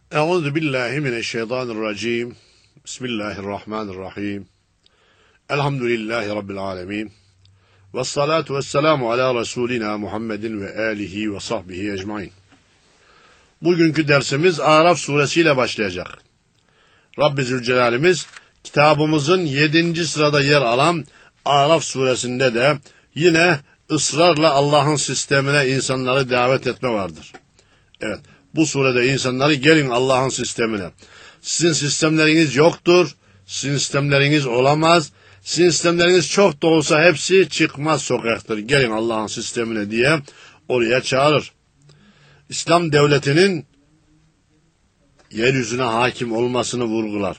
Euzu billahi mineşşeytanirracim. Bismillahirrahmanirrahim. Elhamdülillahi rabbil alamin. Ves salatu vesselamu ala Resulina Muhammedin ve alihi ve sahbihi ecmaîn. Bugünkü dersimiz Araf suresiyle başlayacak. Rabbi Zülcelal'imiz kitabımızın 7. sırada yer alan Araf suresinde de yine ısrarla Allah'ın sistemine insanları davet etme vardır. Evet, bu surede insanları gelin Allah'ın sistemine. Sizin sistemleriniz yoktur, sizin sistemleriniz olamaz, sizin sistemleriniz çok da olsa hepsi çıkmaz sokaktır. Gelin Allah'ın sistemine diye oraya çağırır. İslam devletinin yeryüzüne hakim olmasını vurgular.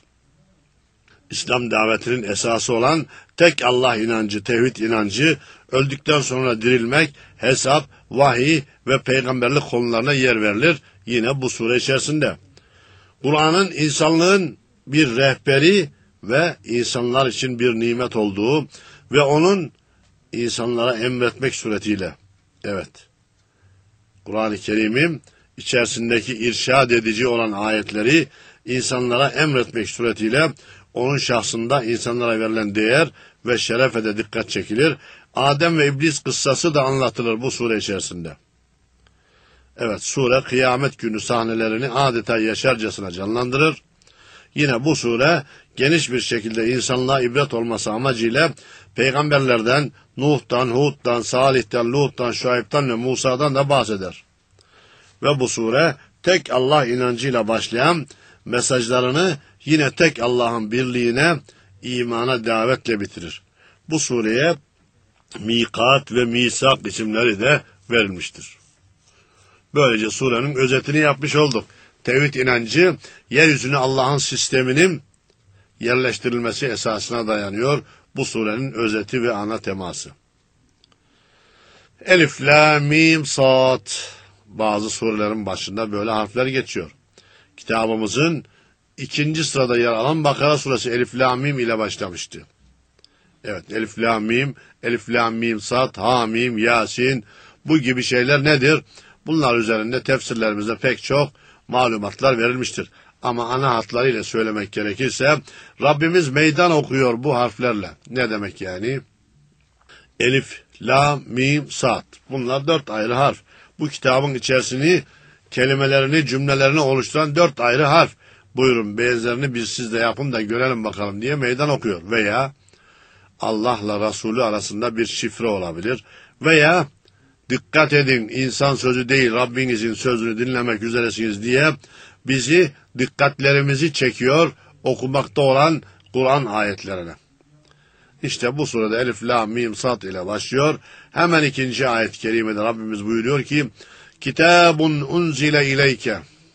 İslam davetinin esası olan tek Allah inancı, tevhid inancı, öldükten sonra dirilmek, hesap, vahiy ve peygamberlik konularına yer verilir. Yine bu sure içerisinde. Kur'an'ın insanlığın bir rehberi ve insanlar için bir nimet olduğu ve onun insanlara emretmek suretiyle, evet, Kur'an-ı Kerim'in içerisindeki irşad edici olan ayetleri insanlara emretmek suretiyle onun şahsında insanlara verilen değer ve şerefe de dikkat çekilir. Adem ve İblis kıssası da anlatılır bu sure içerisinde. Evet, sure kıyamet günü sahnelerini adeta yaşarcasına canlandırır. Yine bu sure geniş bir şekilde insanlığa ibret olması amacıyla peygamberlerden, Nuh'tan, Hud'dan, Salih'ten, Lut'tan, Şuayb'tan ve Musa'dan da bahseder. Ve bu sure tek Allah inancıyla başlayan mesajlarını yine tek Allah'ın birliğine, imana davetle bitirir. Bu sureye mikat ve misak isimleri de verilmiştir. Böylece surenin özetini yapmış olduk. Tevhid inancı, yeryüzüne Allah'ın sisteminin yerleştirilmesi esasına dayanıyor. Bu surenin özeti ve ana teması. Elif, la, mim, sad. Bazı surelerin başında böyle harfler geçiyor. Kitabımızın 2. sırada yer alan Bakara suresi Elif, la, mim ile başlamıştı. Evet, Elif, la, mim, Elif, la, mim, sad, ha, mim, yasin. Bu gibi şeyler nedir? Bunlar üzerinde tefsirlerimizde pek çok malumatlar verilmiştir. Ama ana hatlarıyla söylemek gerekirse Rabbimiz meydan okuyor bu harflerle. Ne demek yani? Elif, la, mim, sad. Bunlar 4 ayrı harf. Bu kitabın içerisini, kelimelerini, cümlelerini oluşturan 4 ayrı harf. Buyurun benzerini biz siz de yapın da görelim bakalım diye meydan okuyor. Veya Allah'la Resulü arasında bir şifre olabilir. Veya dikkat edin, insan sözü değil Rabbinizin sözünü dinlemek üzeresiniz diye bizi, dikkatlerimizi çekiyor okumakta olan Kur'an ayetlerine. İşte bu surede Elif, la, mim, sad ile başlıyor. Hemen 2. ayet-i kerimede Rabbimiz buyuruyor ki Kitabun unzile ileyke.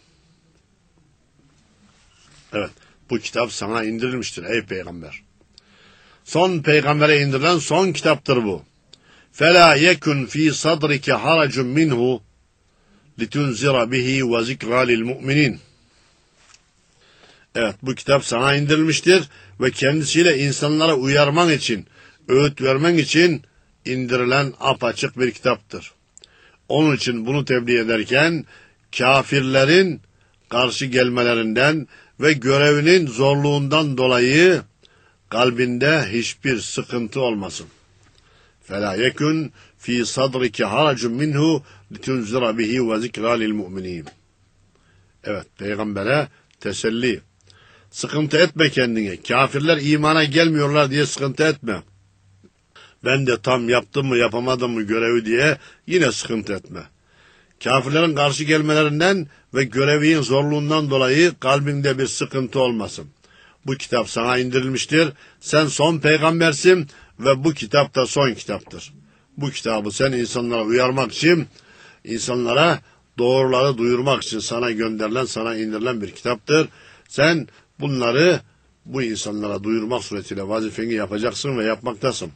Evet, bu kitap sana indirilmiştir ey peygamber. Son peygambere indirilen son kitaptır bu. فَلَا يَكُنْ ف۪ي صَدْرِكَ حَرَجٌ مِنْهُ لِتُنْزِرَ بِهِ وَذِكْرَى لِلْمُؤْمِنِينَ. Evet, bu kitap sana indirilmiştir ve kendisiyle insanlara uyarman için, öğüt vermen için indirilen apaçık bir kitaptır. Onun için bunu tebliğ ederken kafirlerin karşı gelmelerinden ve görevinin zorluğundan dolayı kalbinde hiçbir sıkıntı olmasın. فَلَا يَكُنْ ف۪ي صَدْرِكَ حَرَجٌ مِنْهُ لِتُنْزِرَ بِهِ وَذِكْرَى لِلْمُؤْمِنِينَ. Evet, peygambere teselli. Sıkıntı etme kendine. Kafirler imana gelmiyorlar diye sıkıntı etme. Ben de tam yaptım mı yapamadım mı görevi diye yine sıkıntı etme. Kafirlerin karşı gelmelerinden ve görevinin zorluğundan dolayı kalbinde bir sıkıntı olmasın. Bu kitap sana indirilmiştir. Sen son peygambersin ve bu kitap da son kitaptır. Bu kitabı sen insanlara uyarmak için, insanlara doğruları duyurmak için sana gönderilen, sana indirilen bir kitaptır. Sen bunları bu insanlara duyurmak suretiyle vazifeni yapacaksın ve yapmaktasın.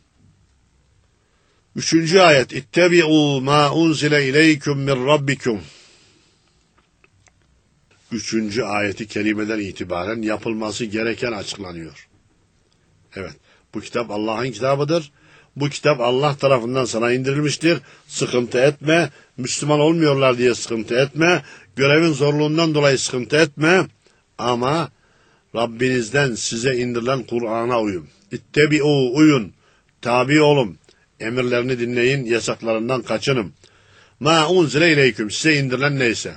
3. ayet. İttebi'u ma unzile ileyküm min rabbikum. 3. ayeti kerimeden itibaren yapılması gereken açıklanıyor. Evet, bu kitap Allah'ın kitabıdır. Bu kitap Allah tarafından sana indirilmiştir. Sıkıntı etme. Müslüman olmuyorlar diye sıkıntı etme. Görevin zorluğundan dolayı sıkıntı etme. Ama Rabbinizden size indirilen Kur'an'a uyun. İttebi'u, uyun. Tabi olun. Emirlerini dinleyin, yasaklarından kaçının. Ma unzile ileyküm, size indirilen neyse.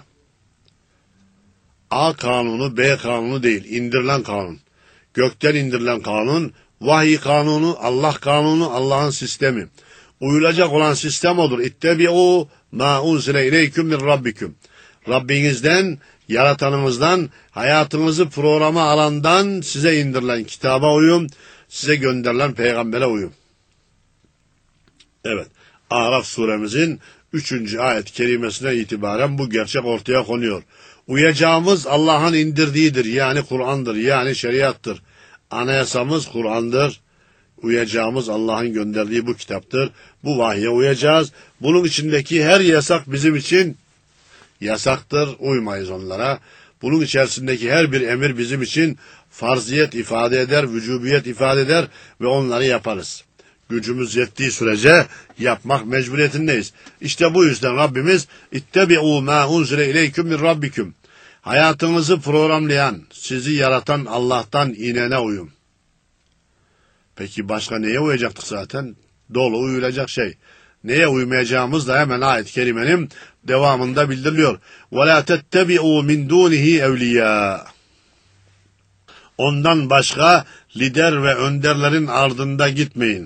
A kanunu, B kanunu değil, indirilen kanun. Gökten indirilen kanun, vahiy kanunu, Allah kanunu, Allah'ın sistemi. Uyulacak olan sistem odur. İttebi'u ma unzile ileyküm min rabbiküm. Rabbinizden, yaratanımızdan, hayatınızı programa alandan size indirilen kitaba uyun, size gönderilen peygambere uyun. Evet, Araf suremizin 3. ayet-i kerimesine itibaren bu gerçek ortaya konuyor. Uyacağımız Allah'ın indirdiğidir, yani Kur'an'dır, yani şeriattır. Anayasamız Kur'an'dır. Uyacağımız Allah'ın gönderdiği bu kitaptır. Bu vahye uyacağız. Bunun içindeki her yasak bizim için yasaktır. Uymayız onlara. Bunun içerisindeki her bir emir bizim için farziyet ifade eder, vücubiyet ifade eder ve onları yaparız. Gücümüz yettiği sürece yapmak mecburiyetindeyiz. İşte bu yüzden Rabbimiz İttebi'u mâ unzile ileyküm min rabbiküm. Hayatınızı programlayan, sizi yaratan Allah'tan inene uyun. Peki başka neye uyacaktık zaten? Dolu uyulacak şey. Neye uymayacağımız da hemen ayet-i kerimenin devamında bildiriliyor. وَلَا تَتَّبِعُوا مِنْ دُونِهِ اَوْلِيَا. Ondan başka lider ve önderlerin ardında gitmeyin.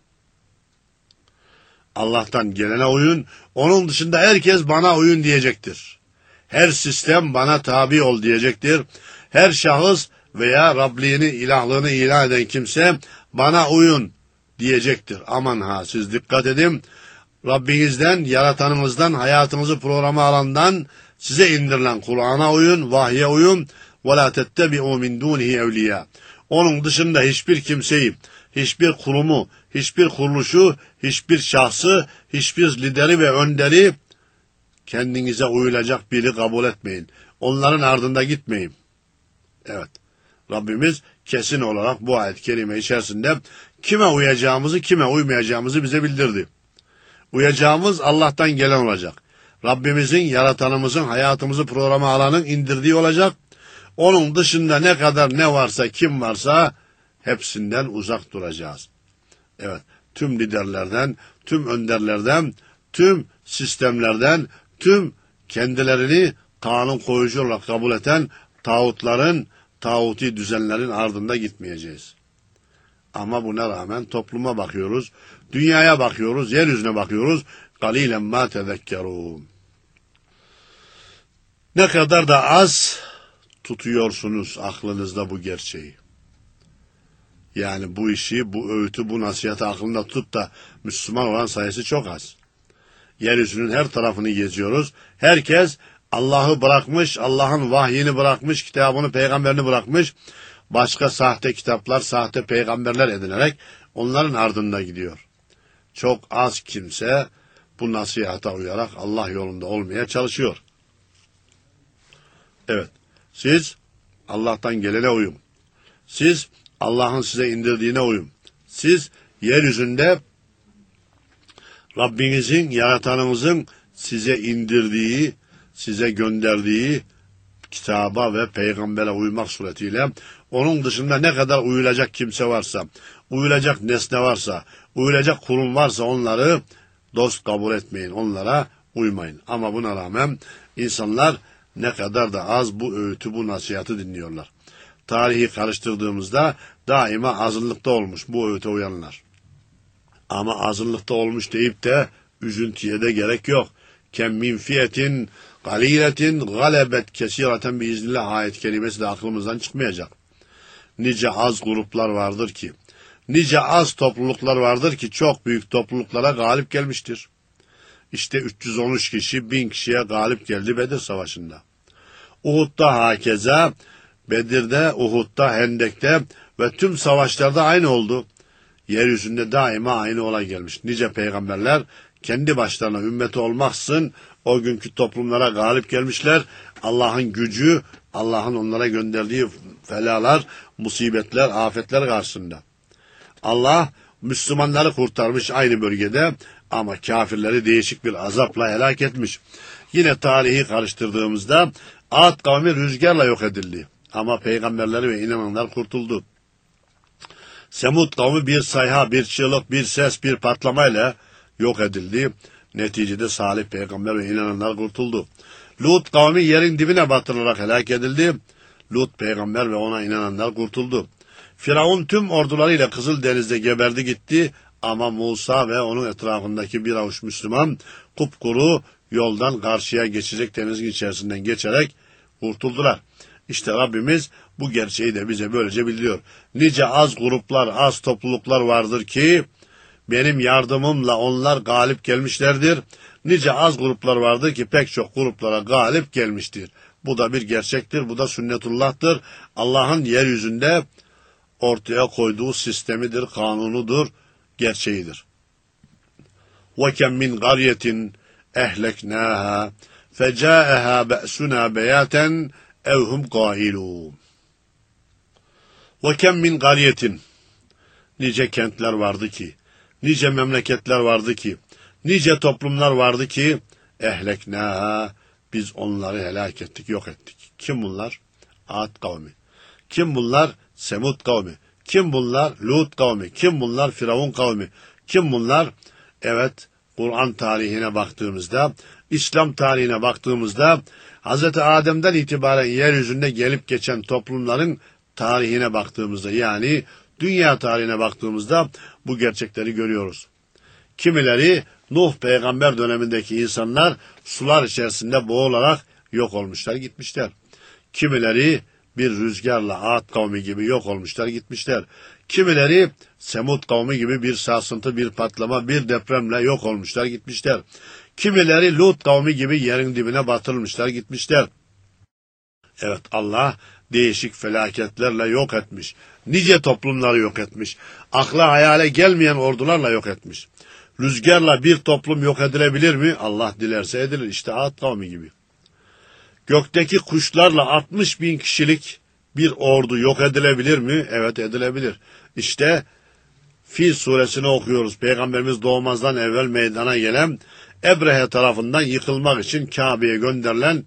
Allah'tan gelene uyun, onun dışında herkes bana uyun diyecektir. Her sistem bana tabi ol diyecektir. Her şahıs veya Rabliğini, ilahlığını ilan eden kimse bana uyun diyecektir. Aman ha, siz dikkat edin. Rabbinizden, yaratanınızdan, hayatınızı programa alandan size indirilen Kur'an'a uyun, vahye uyun. وَلَا تَتَّبِعُوا مِنْ دُونِهِ اَوْلِيَا. Onun dışında hiçbir kimseyi, hiçbir kurumu, hiçbir kuruluşu, hiçbir şahsı, hiçbir lideri ve önderi kendinize uyulacak biri kabul etmeyin. Onların ardında gitmeyin. Evet, Rabbimiz kesin olarak bu ayet-i kerime içerisinde kime uyacağımızı, kime uymayacağımızı bize bildirdi. Uyacağımız Allah'tan gelen olacak. Rabbimizin, yaratanımızın, hayatımızı programa alanın indirdiği olacak. Onun dışında ne kadar ne varsa, kim varsa hepsinden uzak duracağız. Evet, tüm liderlerden, tüm önderlerden, tüm sistemlerden, tüm kendilerini kanun koyucu olarak kabul eden tağutların, tağuti düzenlerin ardında gitmeyeceğiz. Ama buna rağmen topluma bakıyoruz, dünyaya bakıyoruz, yeryüzüne bakıyoruz. قَلِيلًا مَا تَذَكَّرُونَ. Ne kadar da az tutuyorsunuz aklınızda bu gerçeği. Yani bu işi, bu öğütü, bu nasihatı aklında tutup da Müslüman olan sayısı çok az. Yeryüzünün her tarafını geziyoruz. Herkes Allah'ı bırakmış, Allah'ın vahyini bırakmış, kitabını, peygamberini bırakmış. Başka sahte kitaplar, sahte peygamberler edinerek onların ardında gidiyor. Çok az kimse bu nasihata uyarak Allah yolunda olmaya çalışıyor. Evet, siz Allah'tan gelene uyun. Siz Allah'ın size indirdiğine uyun. Siz yeryüzünde Rabbinizin, yaratanınızın size indirdiği, size gönderdiği kitaba ve peygambere uymak suretiyle onun dışında ne kadar uyulacak kimse varsa, uyulacak nesne varsa, uyulacak kurum varsa onları dost kabul etmeyin, onlara uymayın. Ama buna rağmen insanlar ne kadar da az bu öğütü, bu nasihatı dinliyorlar. Tarihi karıştırdığımızda daima azınlıkta olmuş bu öğüte uyanlar. Ama azınlıkta olmuş deyip de üzüntüye de gerek yok. Kem min fiyetin galiletin galebet kesireten biiznillah ayet kelimesi de aklımızdan çıkmayacak. Nice az gruplar vardır ki, nice az topluluklar vardır ki çok büyük topluluklara galip gelmiştir. İşte 313 kişi 1000 kişiye galip geldi Bedir Savaşı'nda. Uhud'da hakeza, Bedir'de, Uhud'da, Hendek'te ve tüm savaşlarda aynı oldu. Yeryüzünde daima aynı olay gelmiş. Nice peygamberler kendi başlarına ümmeti olmaksızın o günkü toplumlara galip gelmişler. Allah'ın gücü, Allah'ın onlara gönderdiği felalar, musibetler, afetler karşısında. Allah Müslümanları kurtarmış aynı bölgede ama kafirleri değişik bir azapla helak etmiş. Yine tarihi karıştırdığımızda Ad kavmi rüzgarla yok edildi. Ama peygamberleri ve inananlar kurtuldu. Semud kavmi bir sayha, bir çığlık, bir ses, bir patlamayla yok edildi. Neticede Salih peygamber ve inananlar kurtuldu. Lut kavmi yerin dibine batırılarak helak edildi. Lut peygamber ve ona inananlar kurtuldu. Firavun tüm ordularıyla Kızıldeniz'de geberdi gitti ama Musa ve onun etrafındaki bir avuç Müslüman kupkuru yoldan karşıya geçecek denizin içerisinden geçerek kurtuldular. İşte Rabbimiz bu gerçeği de bize böylece bildiriyor. Nice az gruplar, az topluluklar vardır ki benim yardımımla onlar galip gelmişlerdir. Nice az gruplar vardır ki pek çok gruplara galip gelmiştir. Bu da bir gerçektir, bu da sünnetullah'tır. Allah'ın yeryüzünde ortaya koyduğu sistemidir, kanunudur, gerçeğidir. وَكَمْ مِنْ قَرْيَةٍ اَهْلَكْنَاهَا فَجَاءَهَا بَأْسُنَا بَيَاتًا اَوْ هُمْ قَائِلُونَ وَكَمْ مِنْ قَرْيَةٍ Nice kentler vardı ki, nice memleketler vardı ki, nice toplumlar vardı ki, ehleknâhâ, biz onları helak ettik, yok ettik. Kim bunlar? Ad kavmi. Kim bunlar? Semud kavmi. Kim bunlar? Lut kavmi. Kim bunlar? Firavun kavmi. Kim bunlar? Evet, Kur'an tarihine baktığımızda, İslam tarihine baktığımızda, Hz. Adem'den itibaren yeryüzünde gelip geçen toplumların tarihine baktığımızda, yani dünya tarihine baktığımızda bu gerçekleri görüyoruz. Kimileri Nuh peygamber dönemindeki insanlar sular içerisinde boğularak yok olmuşlar, gitmişler. Kimileri bir rüzgarla Ad kavmi gibi yok olmuşlar, gitmişler. Kimileri Semud kavmi gibi bir sarsıntı, bir patlama, bir depremle yok olmuşlar, gitmişler. Kimileri Lut kavmi gibi yerin dibine batırılmışlar, gitmişler. Evet, Allah değişik felaketlerle yok etmiş. Nice toplumları yok etmiş. Akla hayale gelmeyen ordularla yok etmiş. Rüzgarla bir toplum yok edilebilir mi? Allah dilerse edilir. İşte Ad kavmi gibi. Gökteki kuşlarla 60 bin kişilik bir ordu yok edilebilir mi? Evet, edilebilir. İşte Fil suresini okuyoruz. Peygamberimiz doğmazdan evvel meydana gelen Ebrehe tarafından yıkılmak için Kabe'ye gönderilen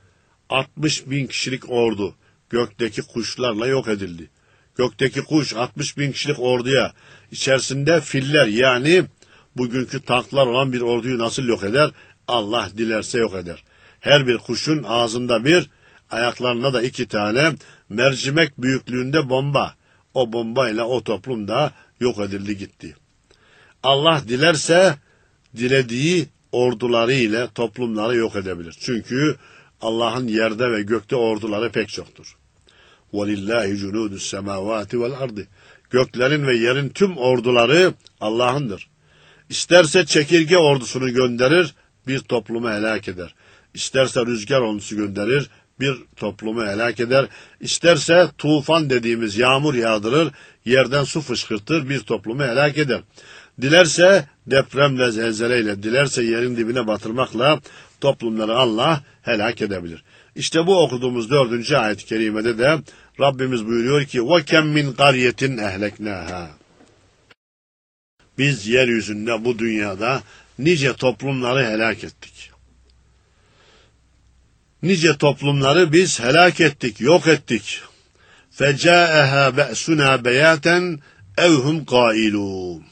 60 bin kişilik ordu gökteki kuşlarla yok edildi. Gökteki kuş 60 bin kişilik orduya içerisinde filler, yani bugünkü tanklar olan bir orduyu nasıl yok eder? Allah dilerse yok eder. Her bir kuşun ağzında bir, ayaklarında da 2 tane mercimek büyüklüğünde bomba. O bombayla o toplum da yok edildi gitti. Allah dilerse dilediği orduları ile toplumları yok edebilir. Çünkü Allah'ın yerde ve gökte orduları pek çoktur. وَلِلَّهِ جُنُودُ السَّمَاوَاتِ وَالْاَرْضِ Göklerin ve yerin tüm orduları Allah'ındır. İsterse çekirge ordusunu gönderir, bir toplumu helak eder. İsterse rüzgar ordusu gönderir, bir toplumu helak eder. İsterse tufan dediğimiz yağmur yağdırır, yerden su fışkırtır, bir toplumu helak eder. Dilerse depremle, zelzeleyle, dilerse yerin dibine batırmakla toplumları Allah helak edebilir. İşte bu okuduğumuz 4. ayet-i kerimede de Rabbimiz buyuruyor ki وَكَمْ مِنْ قَرْيَةٍ اَهْلَكْنَاهَا Biz yeryüzünde, bu dünyada nice toplumları helak ettik. Nice toplumları biz helak ettik, yok ettik. فَجَاءَهَا بَأْسُنَا بَيَاتًا اَوْ هُمْ قَائِلُونَ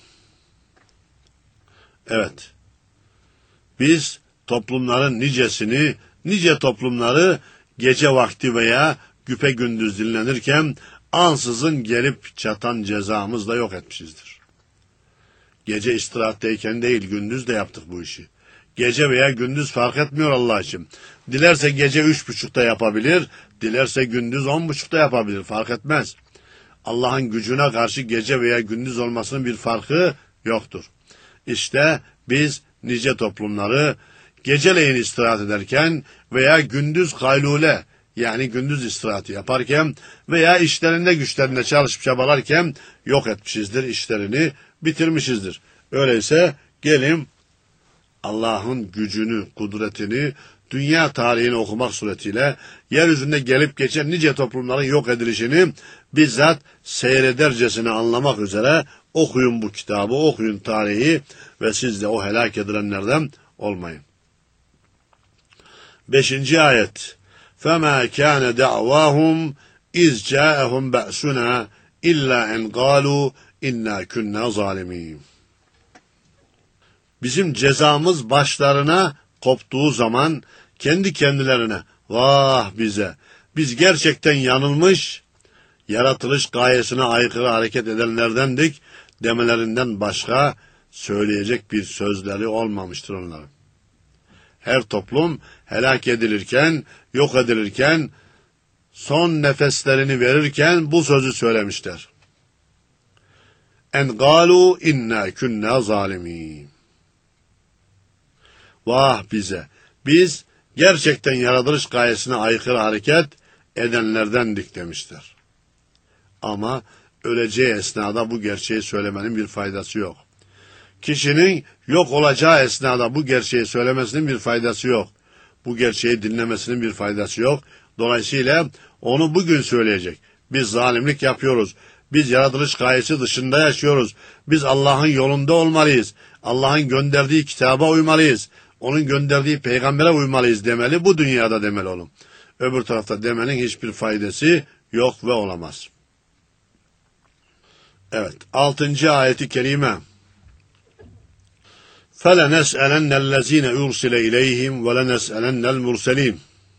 Evet, biz toplumların nicesini, nice toplumları gece vakti veya güpegündüz dinlenirken ansızın gelip çatan cezamızla yok etmişizdir. Gece istirahatteyken değil, gündüz de yaptık bu işi. Gece veya gündüz fark etmiyor Allah için. Dilerse gece 3.30'da yapabilir, dilerse gündüz 10.30'da yapabilir, fark etmez. Allah'ın gücüne karşı gece veya gündüz olmasının bir farkı yoktur. İşte biz nice toplumları geceleyin istirahat ederken veya gündüz kaylule, yani gündüz istirahatı yaparken veya işlerinde güçlerinde çalışıp çabalarken yok etmişizdir, işlerini bitirmişizdir. Öyleyse gelin Allah'ın gücünü, kudretini dünya tarihini okumak suretiyle yeryüzünde gelip geçen nice toplumların yok edilişini bizzat seyredercesine anlamak üzere okuyun bu kitabı, okuyun tarihi ve siz de o helak edilenlerden olmayın. 5. ayet. فَمَا كَانَ دَعْوَاهُمْ اِذْ جَاءَهُمْ بَأْسُنَا اِلَّا اَنْ قَالُوا اِنَّا كُنَّا ظَالِمِينَ. Bizim cezamız başlarına koptuğu zaman kendi kendilerine vah bize, biz gerçekten yanılmış, yaratılış gayesine aykırı hareket edenlerdendik demelerinden başka söyleyecek bir sözleri olmamıştır onların. Her toplum helak edilirken, yok edilirken, son nefeslerini verirken bu sözü söylemişler. En galu inna kunna zalimin. Vah bize, biz gerçekten yaratılış gayesine aykırı hareket edenlerdendik demişler. Ama öleceği esnada bu gerçeği söylemenin bir faydası yok. Kişinin yok olacağı esnada bu gerçeği söylemesinin bir faydası yok. Bu gerçeği dinlemesinin bir faydası yok. Dolayısıyla onu bugün söyleyecek. Biz zalimlik yapıyoruz. Biz yaratılış gayesi dışında yaşıyoruz. Biz Allah'ın yolunda olmalıyız. Allah'ın gönderdiği kitaba uymalıyız. Onun gönderdiği peygambere uymalıyız demeli. Bu dünyada demeli oğlum. Öbür tarafta demenin hiçbir faydası yok ve olamaz. Evet. 6. ayeti kerime. فَلَنَسْأَلَنَّ الَّذ۪ينَ اُرْسِلَ اِلَيْهِمْ وَلَنَسْأَلَنَّ الْمُرْسَلِينَ.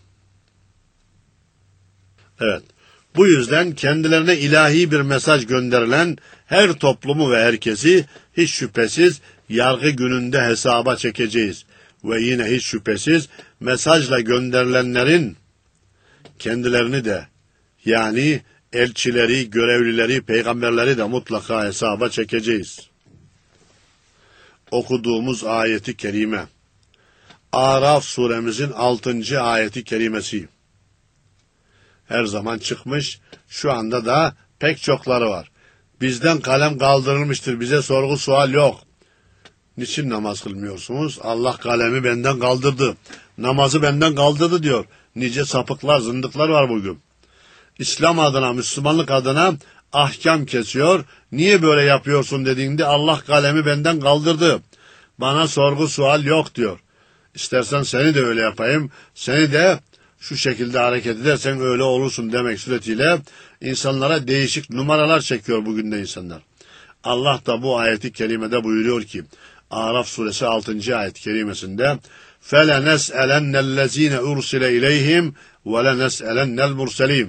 Evet. Bu yüzden kendilerine ilahi bir mesaj gönderilen her toplumu ve herkesi hiç şüphesiz yargı gününde hesaba çekeceğiz. Ve yine hiç şüphesiz mesajla gönderilenlerin kendilerini de yani elçileri, görevlileri, peygamberleri de mutlaka hesaba çekeceğiz. Okuduğumuz ayeti kerime Araf suremizin 6. ayeti kerimesi. Her zaman çıkmış, şu anda da pek çokları var. Bizden kalem kaldırılmıştır, bize sorgu sual yok. Niçin namaz kılmıyorsunuz? Allah kalemi benden kaldırdı, namazı benden kaldırdı diyor. Nice sapıklar, zındıklar var bugün. İslam adına, Müslümanlık adına ahkam kesiyor. Niye böyle yapıyorsun dediğinde Allah kalemi benden kaldırdı, bana sorgu sual yok diyor. İstersen seni de öyle yapayım, seni de şu şekilde hareket edersen öyle olursun demek suretiyle insanlara değişik numaralar çekiyor bugün de insanlar. Allah da bu ayeti kerimede buyuruyor ki Araf suresi 6. ayet kerimesinde فَلَنَسْأَلَنَّ الَّذ۪ينَ اُرْسِلَ اِلَيْهِمْ وَلَنَسْأَلَنَّ الْمُرْسَلِينَ.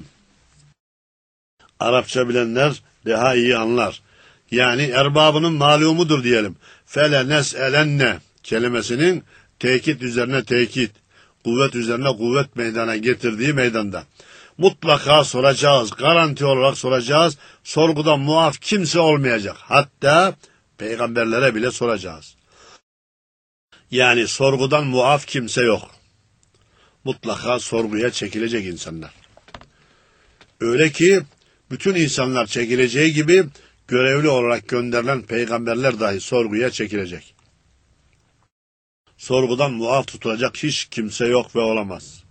Arapça bilenler daha iyi anlar. Yani erbabının malumudur diyelim. فَلَنَسْأَلَنَّ kelimesinin tekit üzerine tekit, kuvvet üzerine kuvvet meydana getirdiği meydanda. Mutlaka soracağız, garanti olarak soracağız. Sorgudan muaf kimse olmayacak. Hatta peygamberlere bile soracağız. Yani sorgudan muaf kimse yok. Mutlaka sorguya çekilecek insanlar. Öyle ki bütün insanlar çekileceği gibi görevli olarak gönderilen peygamberler dahi sorguya çekilecek. Sorgudan muaf tutulacak hiç kimse yok ve olamaz.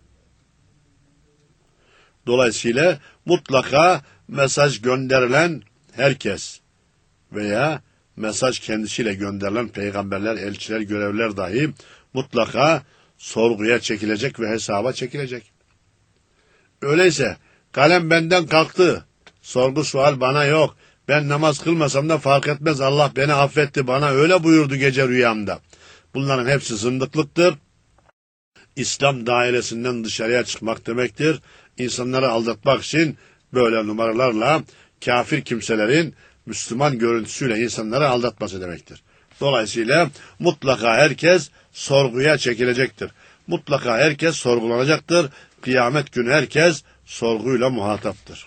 Dolayısıyla mutlaka mesaj gönderilen herkes veya mesaj kendisiyle gönderilen peygamberler, elçiler, görevliler dahi mutlaka sorguya çekilecek ve hesaba çekilecek. Öyleyse kalem benden kalktı, sorgu sual bana yok, ben namaz kılmasam da fark etmez, Allah beni affetti, bana öyle buyurdu gece rüyamda. Bunların hepsi zındıklıktır. İslam dairesinden dışarıya çıkmak demektir. İnsanları aldatmak için böyle numaralarla kafir kimselerin Müslüman görüntüsüyle insanları aldatması demektir. Dolayısıyla mutlaka herkes sorguya çekilecektir. Mutlaka herkes sorgulanacaktır. Kıyamet günü herkes sorguyla muhataptır.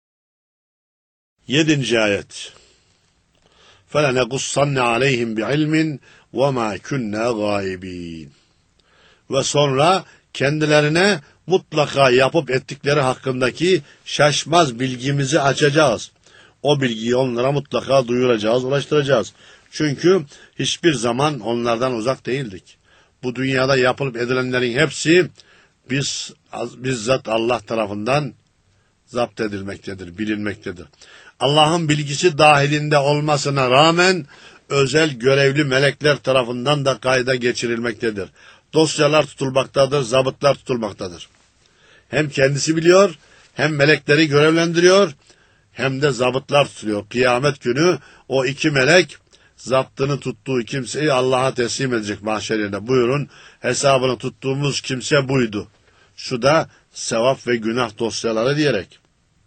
7. ayet. فَلَنَقُصَّنَّ عَلَيْهِمْ بِعِلْمٍ وَمَا كُنَّا غَائِبِينَ. Ve sonra kendilerine mutlaka yapıp ettikleri hakkındaki şaşmaz bilgimizi açacağız. O bilgiyi onlara mutlaka duyuracağız, ulaştıracağız. Çünkü hiçbir zaman onlardan uzak değildik. Bu dünyada yapılıp edilenlerin hepsi bizzat Allah tarafından zapt edilmektedir, bilinmektedir. Allah'ın bilgisi dahilinde olmasına rağmen özel görevli melekler tarafından da kayda geçirilmektedir. Dosyalar tutulmaktadır, zabıtlar tutulmaktadır. Hem kendisi biliyor, hem melekleri görevlendiriyor, hem de zabıtlar tutuluyor. Kıyamet günü o iki melek zaptını tuttuğu kimseyi Allah'a teslim edecek mahşer yerine. Buyurun, hesabını tuttuğumuz kimse buydu. Şu da sevap ve günah dosyaları diyerek.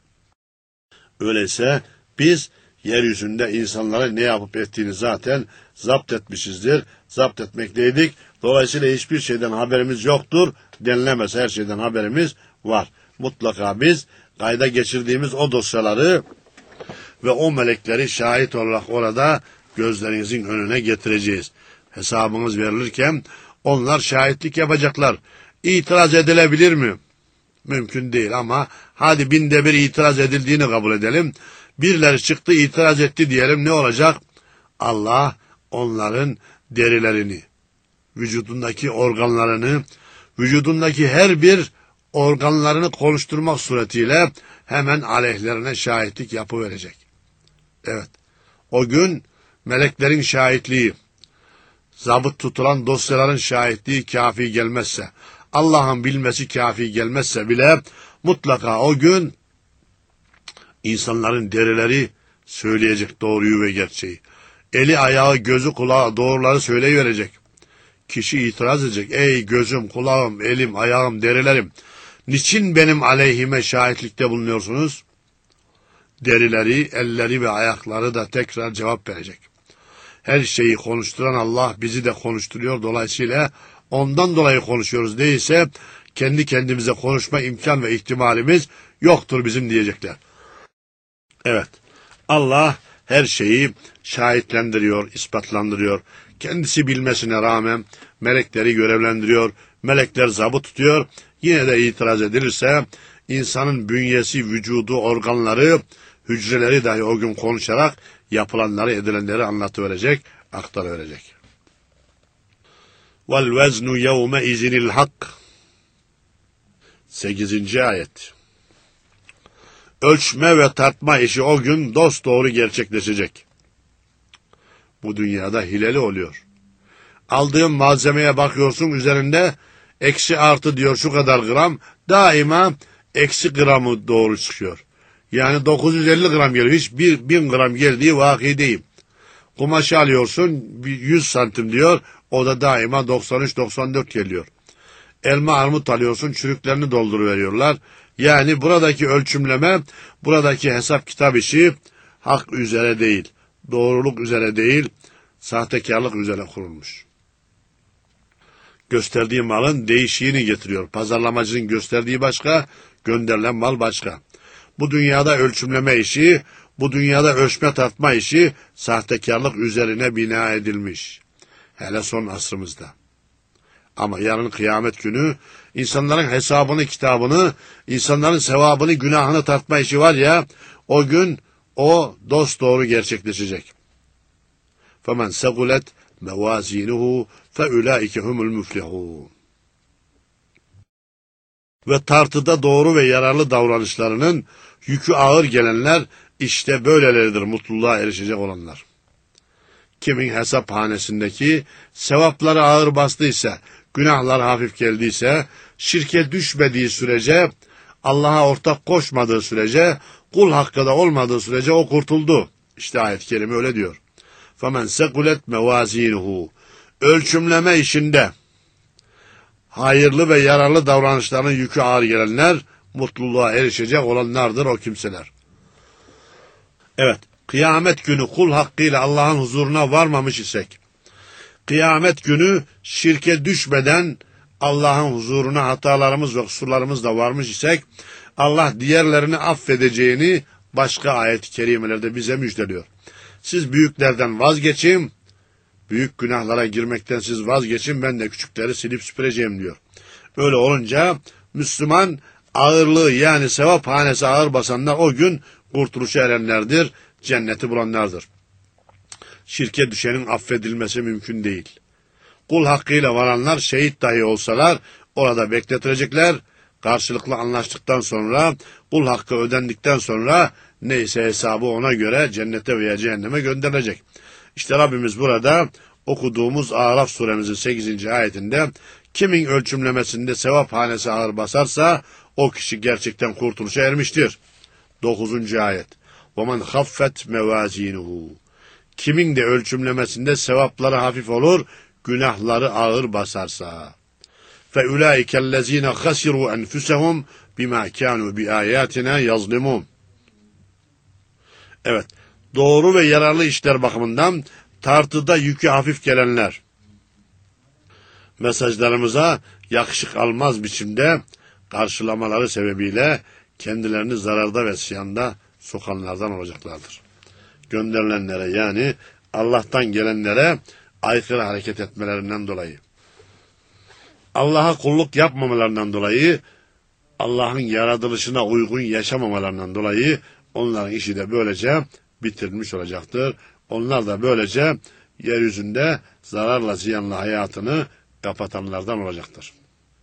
Öyleyse biz yeryüzünde insanlara ne yapıp ettiğini zaten zapt etmişizdir. Zapt etmekteydik. Dolayısıyla hiçbir şeyden haberimiz yoktur denilemez. Her şeyden haberimiz var. Mutlaka biz kayda geçirdiğimiz o dosyaları ve o melekleri şahit olarak orada gözlerinizin önüne getireceğiz. Hesabınız verilirken onlar şahitlik yapacaklar. İtiraz edilebilir mi? Mümkün değil ama hadi 1000'de 1 itiraz edildiğini kabul edelim. Birileri çıktı itiraz etti diyelim, ne olacak? Allah onların derilerini, vücudundaki organlarını, vücudundaki her bir organlarını konuşturmak suretiyle hemen aleyhlerine şahitlik yapıverecek. Evet, o gün meleklerin şahitliği, zabıt tutulan dosyaların şahitliği kafi gelmezse, Allah'ın bilmesi kafi gelmezse bile mutlaka o gün insanların derileri söyleyecek doğruyu ve gerçeği. Eli, ayağı, gözü, kulağı doğruları söyleyiverecek. Kişi itiraz edecek. Ey gözüm, kulağım, elim, ayağım, derilerim, niçin benim aleyhime şahitlikte bulunuyorsunuz? Derileri, elleri ve ayakları da tekrar cevap verecek. Her şeyi konuşturan Allah bizi de konuşturuyor. Dolayısıyla ondan dolayı konuşuyoruz. Değilse kendi kendimize konuşma imkan ve ihtimalimiz yoktur bizim diyecekler. Evet, Allah her şeyi şahitlendiriyor, ispatlandırıyor. Kendisi bilmesine rağmen melekleri görevlendiriyor. Melekler zabıt tutuyor. Yine de itiraz edilirse insanın bünyesi, vücudu, organları, hücreleri dahi o gün konuşarak yapılanları, edilenleri anlatıverecek, aktarıverecek. وَالْوَزْنُ يَوْمَ اِذِنِ الْحَقِّ 8. ayet. Ölçme ve tartma işi o gün dosdoğru gerçekleşecek. Bu dünyada hileli oluyor. Aldığın malzemeye bakıyorsun, üzerinde eksi artı diyor şu kadar gram, daima eksi gramı doğru çıkıyor. Yani 950 gram geliyor. Hiç 1000 gram geldiği vaki değil. Kumaşı alıyorsun 100 santim diyor. O da daima 93-94 geliyor. Elma, armut alıyorsun, çürüklerini dolduruveriyorlar. Yani buradaki ölçümleme, buradaki hesap kitap işi hak üzere değil, doğruluk üzere değil, sahtekarlık üzere kurulmuş. Gösterdiği malın değişiğini getiriyor. Pazarlamacının gösterdiği başka, gönderilen mal başka. Bu dünyada ölçümleme işi, bu dünyada ölçme tartma işi sahtekarlık üzerine bina edilmiş. Hele son asrımızda. Ama yarın kıyamet günü insanların hesabını, kitabını, insanların sevabını, günahını tartma işi var ya, o gün o dosdoğru gerçekleşecek. فَمَنْ سَقُلَتْ مَوَازِينُهُ فَاُولَٰئِكَ هُمُ الْمُفْلِحُونَ Ve tartıda doğru ve yararlı davranışlarının yükü ağır gelenler işte böyleleridir mutluluğa erişecek olanlar. Kimin hesaphanesindeki sevapları ağır bastıysa, günahlar hafif geldiyse, şirke düşmediği sürece, Allah'a ortak koşmadığı sürece, kul hakkında olmadığı sürece o kurtuldu. İşte ayet-i kerime öyle diyor. فَمَنْ سَقُلَتْ مَوَازِينُهُ Ölçümleme işinde hayırlı ve yararlı davranışların yükü ağır gelenler, mutluluğa erişecek olanlardır o kimseler. Evet, kıyamet günü kul hakkıyla Allah'ın huzuruna varmamış isek, kıyamet günü şirke düşmeden Allah'ın huzuruna hatalarımız ve kusurlarımızla varmış isek, Allah diğerlerini affedeceğini başka ayet-i kerimelerde bize müjdeliyor. Siz büyüklerden vazgeçin, büyük günahlara girmekten siz vazgeçin, ben de küçükleri silip süpüreceğim diyor. Öyle olunca Müslüman ağırlığı, yani sevap hanesi ağır basanlar o gün kurtuluşa erenlerdir, cenneti bulanlardır. Şirke düşenin affedilmesi mümkün değil. Kul hakkıyla varanlar şehit dahi olsalar orada bekletilecekler. Karşılıklı anlaştıktan sonra, kul hakkı ödendikten sonra neyse hesabı ona göre cennete veya cehenneme gönderilecek. İşte Rabbimiz burada okuduğumuz Araf suremizin 8. ayetinde kimin ölçümlemesinde sevap hanesi ağır basarsa o kişi gerçekten kurtuluşa ermiştir. 9. ayet. وَمَنْ خَفَّتْ مَوَازِينُهُ Kimin de ölçümlemesinde sevapları hafif olur, günahları ağır basarsa. فَاُولَٰئِكَ الَّذ۪ينَ خَسِرُوا أَنْفُسَهُمْ بِمَا كَانُوا بِآيَاتِنَا يَظْلِمُونَ Evet, doğru ve yararlı işler bakımından tartıda yükü hafif gelenler, mesajlarımıza yakışık almaz biçimde karşılamaları sebebiyle kendilerini zararda ve ziyanda sokanlardan olacaklardır. Gönderilenlere yani Allah'tan gelenlere aykırı hareket etmelerinden dolayı, Allah'a kulluk yapmamalarından dolayı, Allah'ın yaratılışına uygun yaşamamalarından dolayı onların işi de böylece bitirilmiş olacaktır. Onlar da böylece yeryüzünde zararla ziyanla hayatını kapatanlardan olacaktır.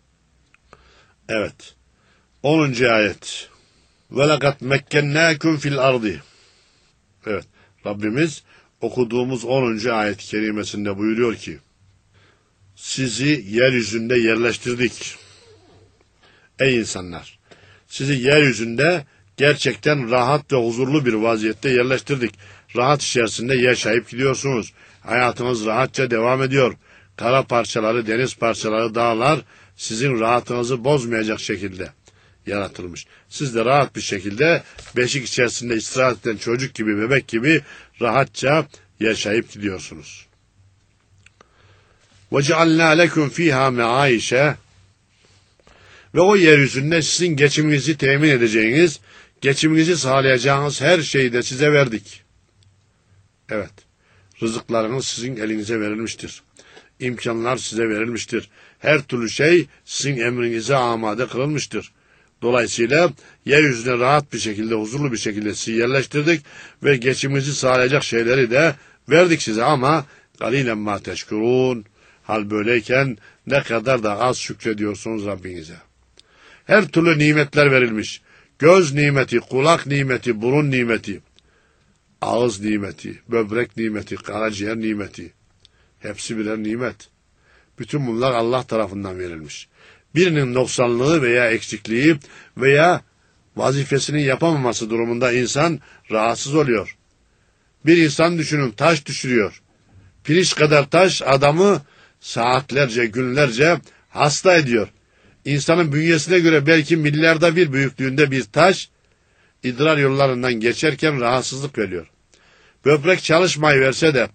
Evet. 10. ayet. وَلَقَدْ مَكَّنَّاكُمْ فِي الْأَرْضِ Evet. Rabbimiz okuduğumuz 10. ayet-i kerimesinde buyuruyor ki sizi yeryüzünde yerleştirdik. Ey insanlar! Sizi yeryüzünde gerçekten rahat ve huzurlu bir vaziyette yerleştirdik. Rahat içerisinde yaşayıp gidiyorsunuz. Hayatınız rahatça devam ediyor. Kara parçaları, deniz parçaları, dağlar sizin rahatınızı bozmayacak şekilde yaratılmış. Siz de rahat bir şekilde beşik içerisinde istirahat eden çocuk gibi, bebek gibi rahatça yaşayıp gidiyorsunuz. وَجَعَلْنَا لَكُمْ ف۪يهَا مَعَايِشَ Ve o yeryüzünde sizin geçiminizi temin edeceğiniz, geçiminizi sağlayacağınız her şeyi de size verdik. Evet, rızıklarınız sizin elinize verilmiştir. İmkanlar size verilmiştir. Her türlü şey sizin emrinize amade kılınmıştır. Dolayısıyla yeryüzüne rahat bir şekilde, huzurlu bir şekilde sizi yerleştirdik ve geçiminizi sağlayacak şeyleri de verdik size ama galilen ma teşkurun. Hal böyleyken ne kadar da az şükrediyorsunuz Rabbinize. Her türlü nimetler verilmiş. Göz nimeti, kulak nimeti, burun nimeti, ağız nimeti, böbrek nimeti, karaciğer nimeti. Hepsi birer nimet. Bütün bunlar Allah tarafından verilmiş. Birinin noksanlığı veya eksikliği veya vazifesini yapamaması durumunda insan rahatsız oluyor. Bir insan düşünün, taş düşürüyor. Pirinç kadar taş adamı saatlerce, günlerce hasta ediyor. İnsanın bünyesine göre belki milyarda bir büyüklüğünde bir taş idrar yollarından geçerken rahatsızlık veriyor. Böbrek çalışmayı verse de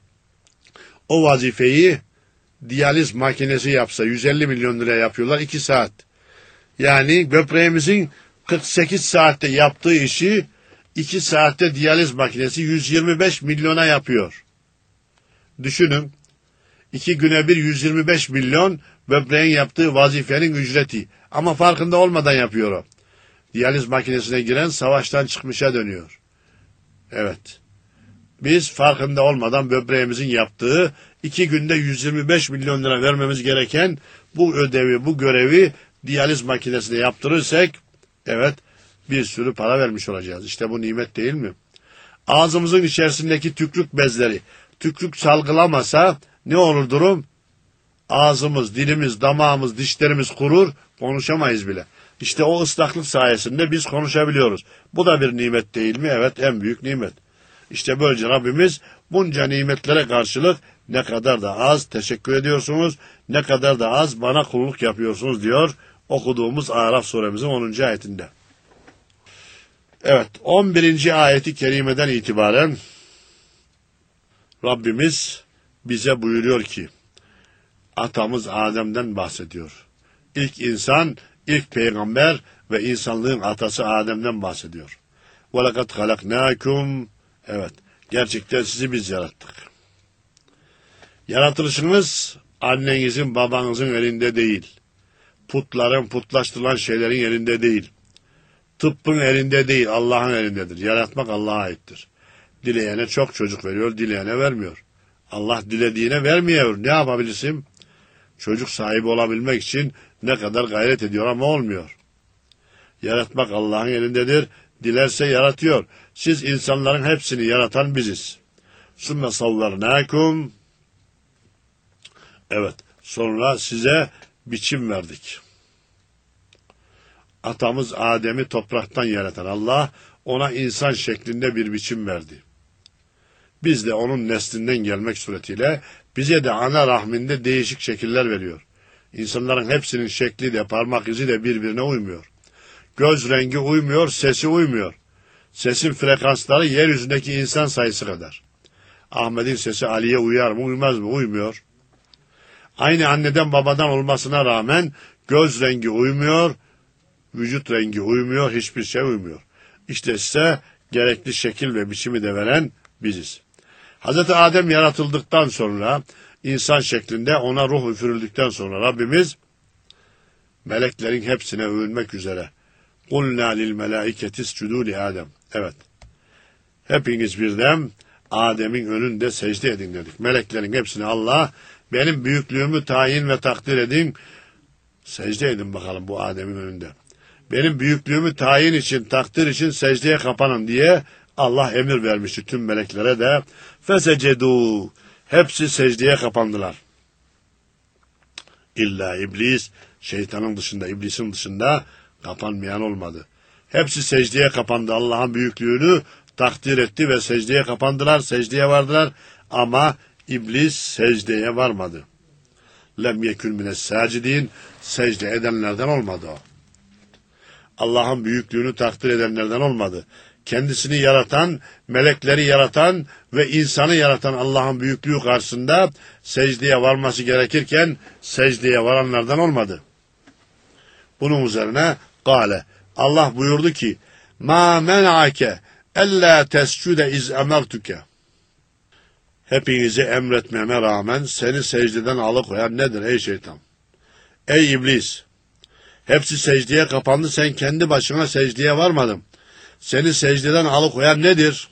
o vazifeyi diyaliz makinesi yapsa 150 milyon liraya yapıyorlar 2 saat. Yani böbreğimizin 48 saatte yaptığı işi 2 saatte diyaliz makinesi 125 milyona yapıyor. Düşünün 2 güne bir 125 milyon böbreğin yaptığı vazifenin ücreti. Ama farkında olmadan yapıyor o. Diyaliz makinesine giren savaştan çıkmışa dönüyor. Evet. Biz farkında olmadan böbreğimizin yaptığı 2 günde 125 milyon lira vermemiz gereken bu ödevi, bu görevi diyaliz makinesine yaptırırsak, evet bir sürü para vermiş olacağız. İşte bu nimet değil mi? Ağzımızın içerisindeki tükrük bezleri, tükrük salgılamasa ne olur durum? Ağzımız, dilimiz, damağımız, dişlerimiz kurur, konuşamayız bile. İşte o ıslaklık sayesinde biz konuşabiliyoruz. Bu da bir nimet değil mi? Evet, en büyük nimet. İşte böylece Rabbimiz bunca nimetlere karşılık ne kadar da az teşekkür ediyorsunuz, ne kadar da az bana kulluk yapıyorsunuz diyor okuduğumuz Araf suremizin 10. ayetinde. Evet, 11. ayeti kerimeden itibaren Rabbimiz bize buyuruyor ki, atamız Adem'den bahsediyor. İlk insan, ilk peygamber ve insanlığın atası Adem'den bahsediyor. وَلَقَدْ خَلَقْنَاكُمْ Evet, gerçekten sizi biz yarattık. Yaratılışınız annenizin, babanızın elinde değil. Putların, putlaştırılan şeylerin elinde değil. Tıbbın elinde değil, Allah'ın elindedir. Yaratmak Allah'a aittir. Dileyene çok çocuk veriyor, dileyene vermiyor. Allah dilediğine vermiyor. Ne yapabilirsin? Çocuk sahibi olabilmek için ne kadar gayret ediyor ama olmuyor. Yaratmak Allah'ın elindedir. Dilerse yaratıyor. Siz insanların hepsini yaratan biziz. Sümme savvernâkum. Evet, sonra size biçim verdik. Atamız Adem'i topraktan yaratan Allah, ona insan şeklinde bir biçim verdi. Biz de onun neslinden gelmek suretiyle bize de ana rahminde değişik şekiller veriyor. İnsanların hepsinin şekli de parmak izi de birbirine uymuyor. Göz rengi uymuyor, sesi uymuyor. Sesin frekansları yeryüzündeki insan sayısı kadar. Ahmet'in sesi Ali'ye uyar mı, uymaz mı? Uymuyor. Aynı anneden babadan olmasına rağmen göz rengi uymuyor, vücut rengi uymuyor, hiçbir şey uymuyor. İşte size gerekli şekil ve biçimi de veren biziz. Hazreti Adem yaratıldıktan sonra, insan şeklinde ona ruh üfürüldükten sonra Rabbimiz meleklerin hepsine övünmek üzere قُلْنَا لِلْمَلَائِكَةِ اسْجُدُوا لِآدَمْ. Evet, hepiniz birden Adem'in önünde secde edin dedik. Meleklerin hepsine Allah, benim büyüklüğümü tayin ve takdir edin, secde edin bakalım bu Adem'in önünde. Benim büyüklüğümü tayin için, takdir için secdeye kapanın diye Allah emir vermişti tüm meleklere de. Fesecedû, hepsi secdeye kapandılar. İlla iblis, şeytanın dışında, iblisin dışında kapanmayan olmadı. Hepsi secdeye kapandı, Allah'ın büyüklüğünü takdir etti ve secdeye kapandılar, secdeye vardılar ama iblis secdeye varmadı. Lem yekün mines sacidin, secde edenlerden olmadı o. Allah'ın büyüklüğünü takdir edenlerden olmadı. Kendisini yaratan, melekleri yaratan ve insanı yaratan Allah'ın büyüklüğü karşısında secdeye varması gerekirken secdeye varanlardan olmadı. Bunun üzerine gale, Allah buyurdu ki ma men'ake ella tescude iz emertuke. Hepinizi emretmeme rağmen seni secdeden alıkoyan nedir ey şeytan? Ey iblis! Hepsi secdeye kapandı, sen kendi başına secdeye varmadın. Seni secdeden alıkoyan nedir?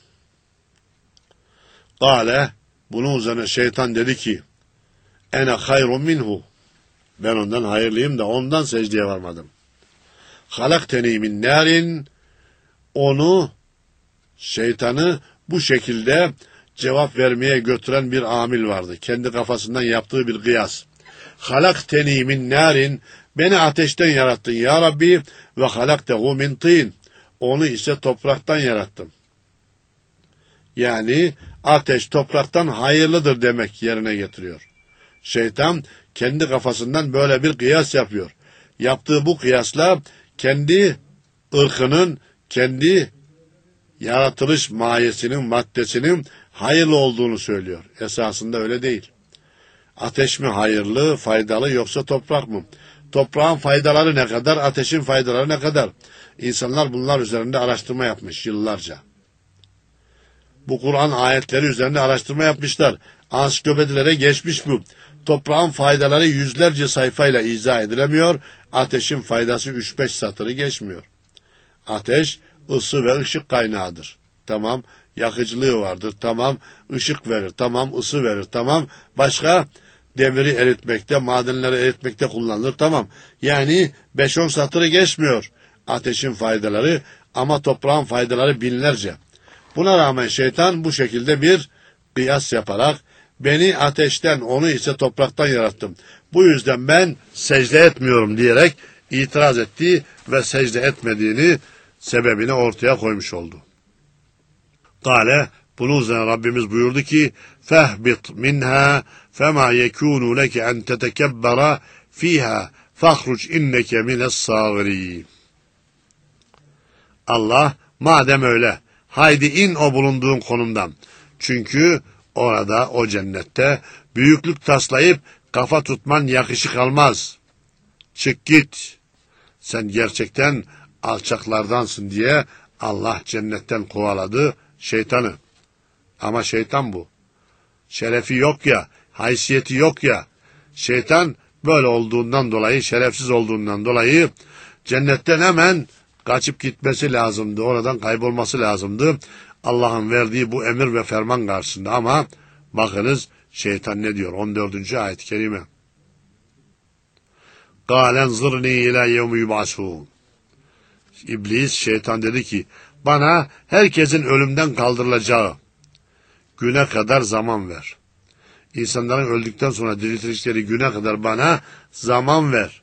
Kale, bunun üzerine şeytan dedi ki, ene hayrun minhu. Ben ondan hayırlıyım da ondan secdeye varmadım. Halakteni min narin. Onu, şeytanı bu şekilde cevap vermeye götüren bir amil vardı. Kendi kafasından yaptığı bir kıyas. Halakteni min narin. Beni ateşten yarattın ya Rabbi ve halaktehu min tin. Onu ise topraktan yarattım. Yani ateş topraktan hayırlıdır demek yerine getiriyor. Şeytan kendi kafasından böyle bir kıyas yapıyor. Yaptığı bu kıyasla kendi ırkının, kendi yaratılış mahiyesinin, maddesinin hayırlı olduğunu söylüyor. Esasında öyle değil. Ateş mi hayırlı, faydalı yoksa toprak mı? Toprağın faydaları ne kadar, ateşin faydaları ne kadar? İnsanlar bunlar üzerinde araştırma yapmış yıllarca. Bu Kur'an ayetleri üzerinde araştırma yapmışlar. Ansiklopedilere geçmiş bu. Toprağın faydaları yüzlerce sayfayla izah edilemiyor. Ateşin faydası 3-5 satırı geçmiyor. Ateş ısı ve ışık kaynağıdır. Tamam, yakıcılığı vardır. Tamam, ışık verir. Tamam, ısı verir. Tamam, başka demiri eritmekte, madenleri eritmekte kullanılır. Tamam, yani 5-10 satırı geçmiyor ateşin faydaları ama toprağın faydaları binlerce. Buna rağmen şeytan bu şekilde bir kıyas yaparak beni ateşten, onu ise topraktan yarattım. Bu yüzden ben secde etmiyorum diyerek itiraz etti ve secde etmediğini, sebebini ortaya koymuş oldu. Kale, bunun üzerine Rabbimiz buyurdu ki fehbit minha fema yekunu leke en tetekebbera fiha fahruc inneke mine's-sâgirîn. Allah, madem öyle, haydi in o bulunduğun konumdan. Çünkü orada, o cennette büyüklük taslayıp kafa tutman yakışık almaz. Çık git. Sen gerçekten alçaklardansın diye Allah cennetten kovaladı şeytanı. Ama şeytan bu. Şerefi yok ya, haysiyeti yok ya. Şeytan böyle olduğundan dolayı, şerefsiz olduğundan dolayı cennetten hemen kaçıp gitmesi lazımdı. Oradan kaybolması lazımdı. Allah'ın verdiği bu emir ve ferman karşısında. Ama bakınız şeytan ne diyor? 14. ayet-i kerime. Kâlen zırni ilâ yevmi yub'asûn. İblis, şeytan dedi ki, bana herkesin ölümden kaldırılacağı güne kadar zaman ver. İnsanların öldükten sonra diriltilecekleri güne kadar bana zaman ver.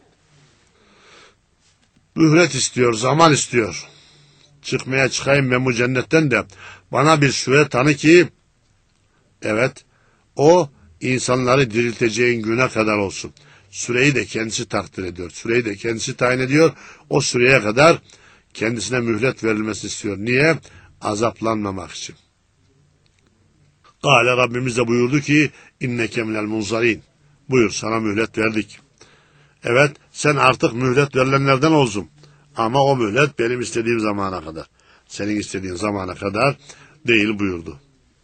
Mühlet istiyor, zaman istiyor. Çıkayım ben bu cennetten de bana bir süre tanı ki, evet, o insanları dirilteceğin güne kadar olsun. Süreyi de kendisi takdir ediyor. Süreyi de kendisi tayin ediyor. O süreye kadar kendisine mühlet verilmesini istiyor. Niye? Azaplanmamak için. Kâle, Rabbimiz de buyurdu ki, inneke minel munzarin. Buyur, sana mühlet verdik. Evet, sen artık mühlet verilenlerden olsun. Ama o mühlet benim istediğim zamana kadar. Senin istediğin zamana kadar değil buyurdu.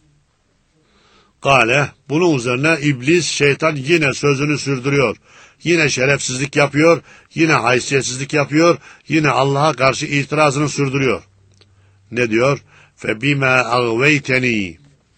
Kâle, bunun üzerine iblis, şeytan yine sözünü sürdürüyor. Yine şerefsizlik yapıyor, yine haysiyetsizlik yapıyor, yine Allah'a karşı itirazını sürdürüyor. Ne diyor? فَبِمَا أَغْوَيْتَنِي.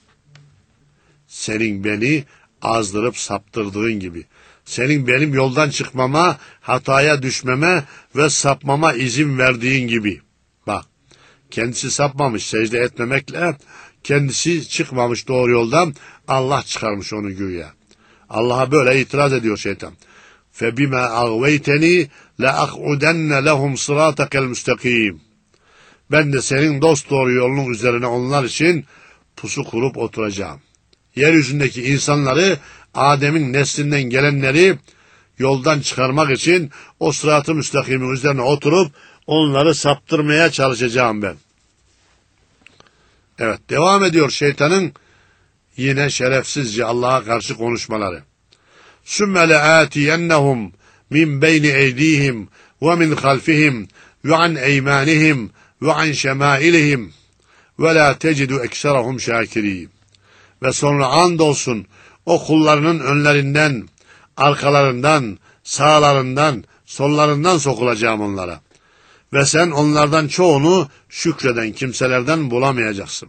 Senin beni azdırıp saptırdığın gibi, senin benim yoldan çıkmama, hataya düşmeme ve sapmama izin verdiğin gibi. Bak, kendisi sapmamış secde etmemekle, kendisi çıkmamış doğru yoldan, Allah çıkarmış onu güya. Allah'a böyle itiraz ediyor şeytan. فَبِمَا أَغْوَيْتَنِي لَأَقْعُدَنَّ لَهُمْ صِرَاطَكَ الْمُسْتَقِيمِ. Ben de senin dosdoğru yolunun üzerine onlar için pusu kurup oturacağım. Yeryüzündeki insanları, Adem'in neslinden gelenleri yoldan çıkarmak için o sırat-ı müstakimin üzerine oturup onları saptırmaya çalışacağım ben. Evet, devam ediyor şeytanın yine şerefsizce Allah'a karşı konuşmaları. ثُمَّ لَآتِيَنَّهُمْ مِنْ بَيْنِ اَيْدِيهِمْ وَمِنْ خَلْفِهِمْ وَعَنْ اَيْمَانِهِمْ وَعَنْ شَمَائِلِهِمْ وَلَا تَجِدُ اَكْسَرَهُمْ شَاكِرِينَ. Ve sonra andolsun o kullarının önlerinden, arkalarından, sağlarından, sollarından sokulacağım onlara. Ve sen onlardan çoğunu şükreden kimselerden bulamayacaksın.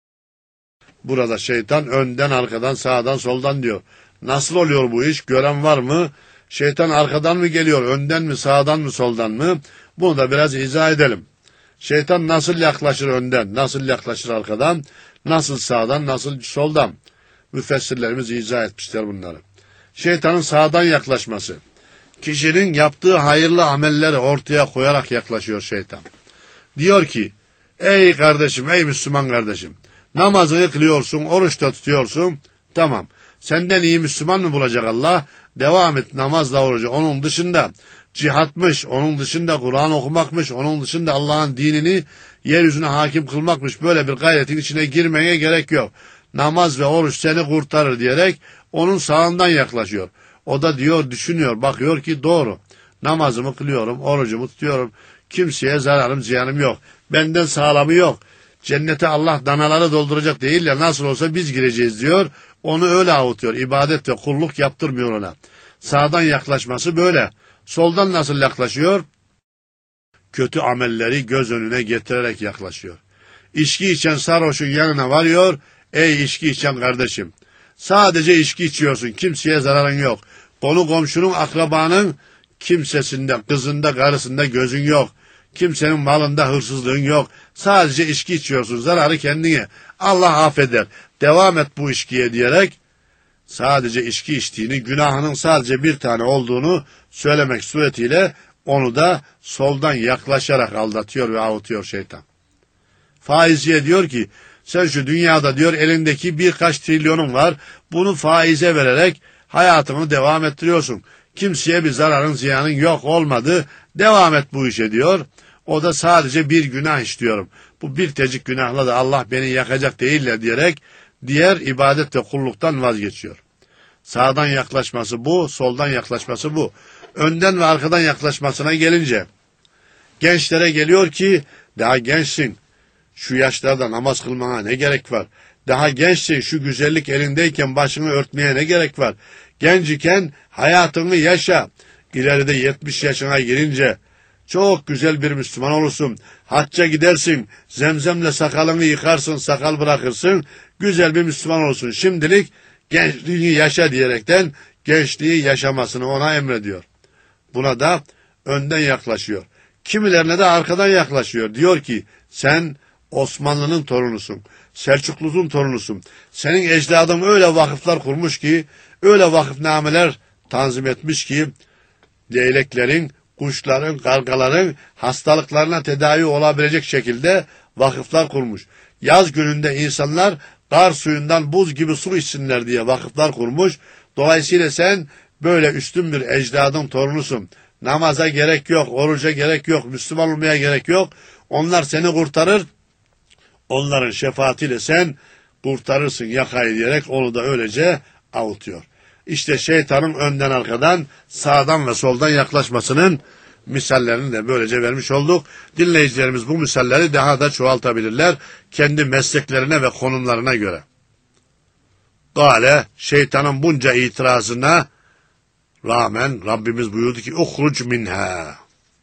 Burada şeytan önden, arkadan, sağdan, soldan diyor. Nasıl oluyor bu iş? Gören var mı? Şeytan arkadan mı geliyor? Önden mi, sağdan mı, soldan mı? Bunu da biraz izah edelim. Şeytan nasıl yaklaşır önden, nasıl yaklaşır arkadan, nasıl sağdan, nasıl soldan? Müfessirlerimiz izah etmişler bunları. Şeytanın sağdan yaklaşması. Kişinin yaptığı hayırlı amelleri ortaya koyarak yaklaşıyor şeytan. Diyor ki, ey kardeşim, ey Müslüman kardeşim, namazını kılıyorsun, oruç da tutuyorsun, tamam. Senden iyi Müslüman mı bulacak Allah? Devam et namazla orucu. Onun dışında cihatmış, onun dışında Kur'an okumakmış, onun dışında Allah'ın dinini yeryüzüne hakim kılmakmış. Böyle bir gayretin içine girmeye gerek yok. Namaz ve oruç seni kurtarır diyerek onun sağından yaklaşıyor. O da diyor, düşünüyor, bakıyor ki doğru. Namazımı kılıyorum, orucumu tutuyorum. Kimseye zararım, ziyanım yok. Benden sağlamı yok. Cennete Allah danaları dolduracak değil ya, nasıl olsa biz gireceğiz diyor. Onu öyle avutuyor. İbadet ve kulluk yaptırmıyor ona. Sağdan yaklaşması böyle. Soldan nasıl yaklaşıyor? Kötü amelleri göz önüne getirerek yaklaşıyor. İçki içen sarhoşun yanına varıyor. Ey içki içen kardeşim, sadece içki içiyorsun. Kimseye zararın yok. Konu komşunun, akrabanın kimsesinde, kızında, karısında gözün yok. Kimsenin malında hırsızlığın yok. Sadece içki içiyorsun. Zararı kendine. Allah affeder. Devam et bu içkiye diyerek sadece içki içtiğini, günahının sadece bir tane olduğunu söylemek suretiyle onu da soldan yaklaşarak aldatıyor ve avutuyor şeytan. Faizciye diyor ki, sen şu dünyada diyor elindeki birkaç trilyonun var. Bunu faize vererek hayatını devam ettiriyorsun. Kimseye bir zararın, ziyanın yok, olmadı. Devam et bu işe diyor. O da sadece bir günah işliyorum. Bu bir tecik günahla da Allah beni yakacak değiller diyerek diğer ibadet ve kulluktan vazgeçiyor. Sağdan yaklaşması bu, soldan yaklaşması bu. Önden ve arkadan yaklaşmasına gelince gençlere geliyor ki daha gençsin. Şu yaşlarda namaz kılmana ne gerek var? Daha gençsin, şu güzellik elindeyken başını örtmeye ne gerek var? Genç iken hayatını yaşa. İleride 70 yaşına girince çok güzel bir Müslüman olursun. Hacca gidersin, zemzemle sakalını yıkarsın, sakal bırakırsın. Güzel bir Müslüman olursun. Şimdilik gençliğini yaşa diyerekten gençliği yaşamasını ona emrediyor. buna da önden yaklaşıyor. Kimilerine de arkadan yaklaşıyor. Diyor ki sen Osmanlı'nın torunusun. Selçuklu'nun torunusun. Senin ecdadın öyle vakıflar kurmuş ki, öyle vakıfnameler tanzim etmiş ki, leyleklerin, kuşların, kargaların hastalıklarına tedavi olabilecek şekilde vakıflar kurmuş. Yaz gününde insanlar kar suyundan buz gibi su içsinler diye vakıflar kurmuş. Dolayısıyla sen böyle üstün bir ecdadın torunusun. Namaza gerek yok, oruca gerek yok, Müslüman olmaya gerek yok. Onlar seni kurtarır. Onların şefaatiyle sen kurtarırsın yakayı diyerek onu da öylece avutuyor. İşte şeytanın önden arkadan, sağdan ve soldan yaklaşmasının misallerini de böylece vermiş olduk. Dinleyicilerimiz bu misalleri daha da çoğaltabilirler kendi mesleklerine ve konumlarına göre. Gale, şeytanın bunca itirazına rağmen Rabbimiz buyurdu ki uhruc minha.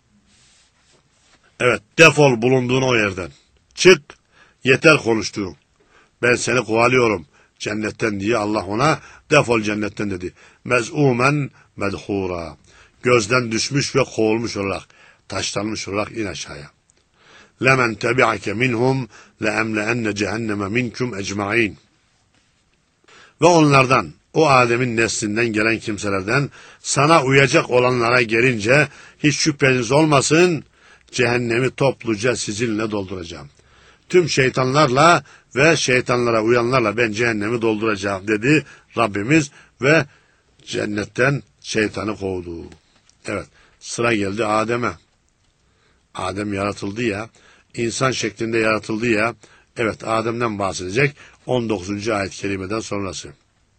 Evet, defol bulunduğun o yerden. Çık, yeter konuştuğun. Ben seni kovalıyorum cennetten diye Allah ona defol cennetten dedi. Mez'umen medhura. Gözden düşmüş ve kovulmuş olarak, taşlanmış olarak in aşağıya. Lemen tebi'ake minhum leemleenne cehenneme minkum ecmaîn. Ve onlardan, o Adem'in neslinden gelen kimselerden sana uyacak olanlara gelince hiç şüpheniz olmasın, cehennemi topluca sizinle dolduracağım. Tüm şeytanlarla ve şeytanlara uyanlarla ben cehennemi dolduracağım dedi Rabbimiz ve cennetten şeytanı kovdu. Evet, sıra geldi Adem'e. Adem yaratıldı ya, insan şeklinde yaratıldı ya. Evet, Adem'den bahsedecek 19. ayet-i kerimeden sonrası.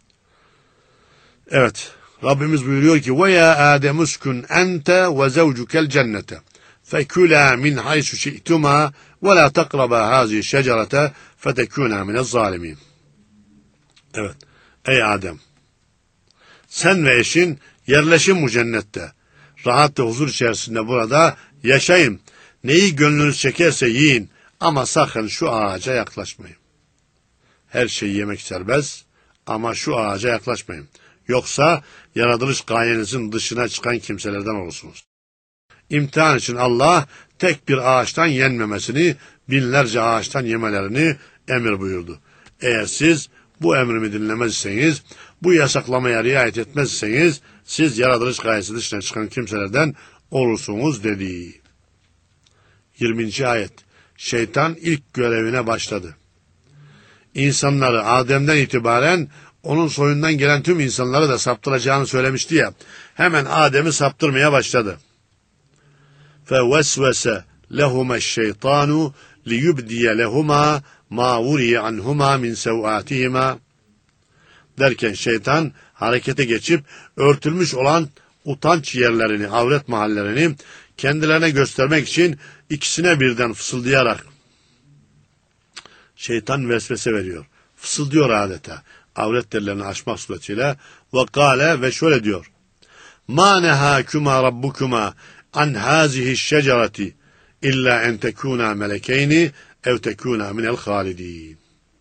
Evet, Rabbimiz buyuruyor ki ve ya Adem uskun ente ve zevcukel cennete fekula min haysu şi'tuma ve la takraba hazihi şecerete fetekuna minez zalimin. Evet, ey Adem, sen ve eşin yerleşin bu cennette. Rahat ve huzur içerisinde burada yaşayın. Neyi gönlünüz çekerse yiyin ama sakın şu ağaca yaklaşmayın. Her şeyi yemek serbest ama şu ağaca yaklaşmayın. Yoksa yaratılış gayenizin dışına çıkan kimselerden olursunuz. İmtihan için Allah tek bir ağaçtan yenmemesini, binlerce ağaçtan yemelerini emir buyurdu. Eğer siz bu emrimi dinlemezseniz, bu yasaklamaya riayet etmezseniz, siz yaratılış gayesi dışına çıkan kimselerden olursunuz dedi. 20. ayet. Şeytan ilk görevine başladı. İnsanları Adem'den itibaren onun soyundan gelen tüm insanları da saptıracağını söylemişti ya. Hemen Adem'i saptırmaya başladı. فَوَسْوَسَ لَهُمَا الشَّيْطَانُ لِيُبْدِيَ لَهُمَا مَا وُرِيَ عَنْهُمَا مِنْ سَوْآتِهِمَا derken şeytan harekete geçip örtülmüş olan utanç yerlerini, avret mahallerini kendilerine göstermek için ikisine birden fısıldayarak şeytan vesvese veriyor. Fısıldıyor adeta. Avret yerlerini açmak suretiyle ve kâle ve şöyle diyor. مَا نَهَاكُمَا رَبُّكُمَا عَنْ هَذِهِ الشَّجَرَةِ اِلَّا اَنْ تَكُونَا مَلَكَيْنِ اَوْ تَكُونَا مِنَ الْخَالِدِينَ.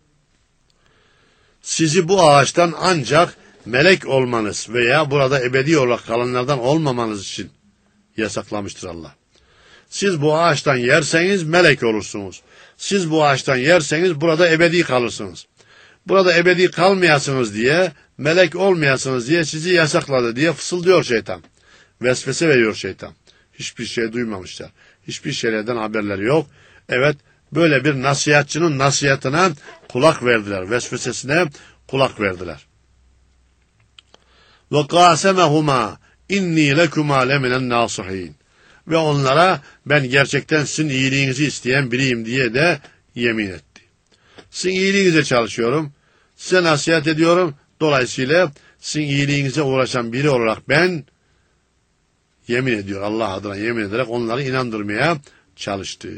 Sizi bu ağaçtan ancak melek olmanız veya burada ebedi olarak kalanlardan olmamanız için yasaklamıştır Allah. Siz bu ağaçtan yerseniz melek olursunuz. Siz bu ağaçtan yerseniz burada ebedi kalırsınız. Burada ebedi kalmayasınız diye, melek olmayasınız diye sizi yasakladı diye fısıldıyor şeytan. Vesvese veriyor şeytan. Hiçbir şey duymamışlar. Hiçbir şeylerden haberleri yok. Evet, böyle bir nasihatçının nasihatine kulak verdiler. Vesvesesine kulak verdiler. Ve qasemehuma inni lekuma leminen nasihin. Ve onlara ben gerçekten sizin iyiliğinizi isteyen biriyim diye de yemin etti. Sizin iyiliğinize çalışıyorum. Size nasihat ediyorum. Dolayısıyla sizin iyiliğinize uğraşan biri olarak ben yemin ediyor. Allah adına yemin ederek onları inandırmaya çalıştı.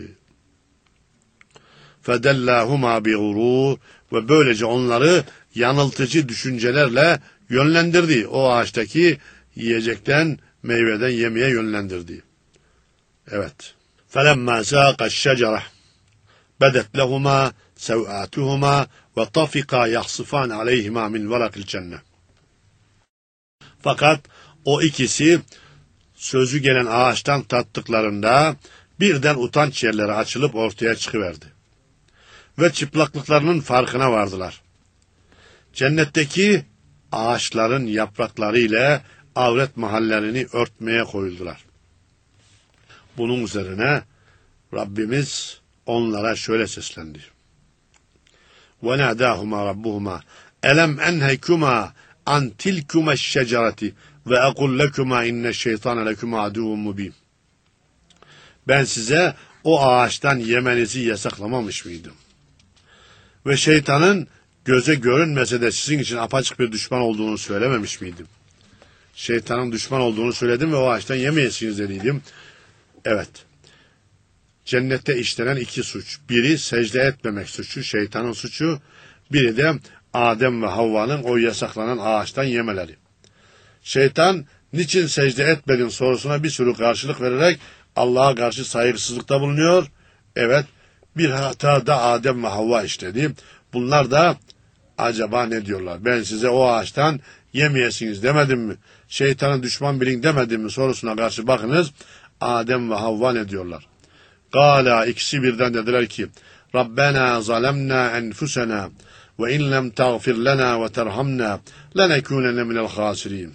فَدَلَّهُمَا بِغُرُورٍ ve böylece onları yanıltıcı düşüncelerle yönlendirdi. O ağaçtaki yiyecekten, meyveden yemeye yönlendirdi. Evet. فَلَمَّا سَاقَ الشَّجَرَةِ بَدَتْ لَهُمَا سَوْآتُهُمَا وَطَفِقَا يَخْصِفَانَ عَلَيْهِمَا مِنْ وَرَقِ الْجَنَّةِ. Fakat o ikisi sözü gelen ağaçtan tattıklarında birden utanç yerleri açılıp ortaya çıkıverdi. Ve çıplaklıklarının farkına vardılar. Cennetteki ağaçların yaprakları ile avret mahallerini örtmeye koyuldular. Bunun üzerine Rabbimiz onlara şöyle seslendi. وَنَادَاهُمَا رَبُّهُمَا أَلَمْ أَنْهَيْكُمَا عَنْ تِلْكُمَا الشَّجَرَةِ وَأَقُلْ لَكُمَا إِنَّ الشَّيْطَانَ لَكُمَا عَدُوٌ مُبِينٌ. Ben size o ağaçtan yemenizi yasaklamamış mıydım? Ve şeytanın göze görünmese de sizin için apaçık bir düşman olduğunu söylememiş miydim? Şeytanın düşman olduğunu söyledim ve o ağaçtan yemeyesiniz dediydim. Evet. Cennette işlenen iki suç. Biri secde etmemek suçu, şeytanın suçu. Biri de Adem ve Havva'nın o yasaklanan ağaçtan yemeleri. Şeytan niçin secde etmedin sorusuna bir sürü karşılık vererek Allah'a karşı saygısızlıkta bulunuyor. Evet, bir hata da Adem ve Havva işledi. Bunlar da acaba ne diyorlar? Ben size o ağaçtan yemeyesiniz demedim mi? Şeytanı düşman bilin demedim mi sorusuna karşı bakınız. Adem ve Havva ne diyorlar? Gala, ikisi birden dediler ki Rabbena zalemna enfusena ve in lem tağfir lena ve terhamna lenekunenne minel hasirin.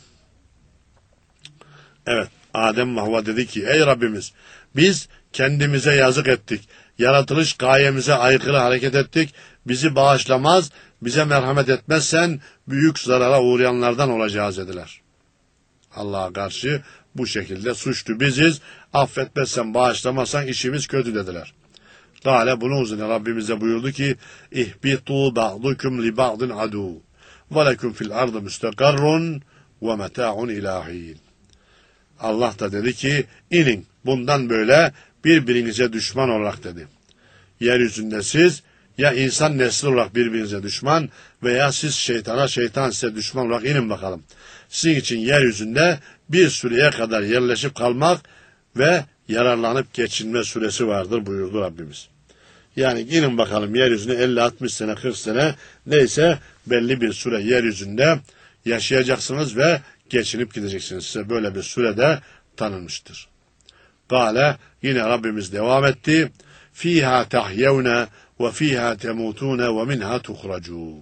Evet, Adem ve Havva dedi ki ey Rabbimiz biz kendimize yazık ettik. Yaratılış gayemize aykırı hareket ettik. Bizi bağışlamaz, bize merhamet etmezsen büyük zarara uğrayanlardan olacağız dediler. Allah'a karşı bu şekilde suçlu biziz. Affetmezsen, bağışlamazsan işimiz kötü dediler. Gale bunun üzerine Rabbimiz de buyurdu ki İhbitu ba'dukum li ba'din adu ve lekum fil ardı müstakarrun ve meta'un ilahin. Allah da dedi ki inin bundan böyle birbirinize düşman olarak dedi. Yeryüzünde siz ya insan nesli olarak birbirinize düşman veya siz şeytana, şeytan size düşman olarak inin bakalım. Sizin için yeryüzünde bir süreye kadar yerleşip kalmak ve yararlanıp geçinme süresi vardır buyurdu Rabbimiz. Yani inin bakalım yeryüzüne 50-60 sene 40 sene neyse belli bir süre yeryüzünde yaşayacaksınız ve geçinip gideceksiniz. Size böyle bir sürede tanınmıştır. Gale yine Rabbimiz devam etti. Fiha tahyevne ve fiha temutune ve minha tuhracun.